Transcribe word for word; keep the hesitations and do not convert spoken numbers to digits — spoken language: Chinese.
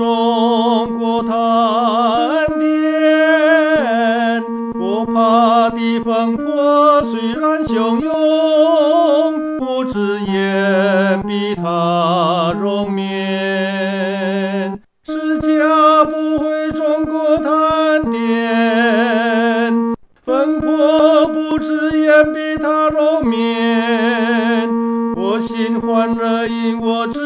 中国谈点，我怕的风波虽然汹涌，不知淹逼他容面。是家不回中国谈点，风波不知淹逼他容面。我心欢乐因我主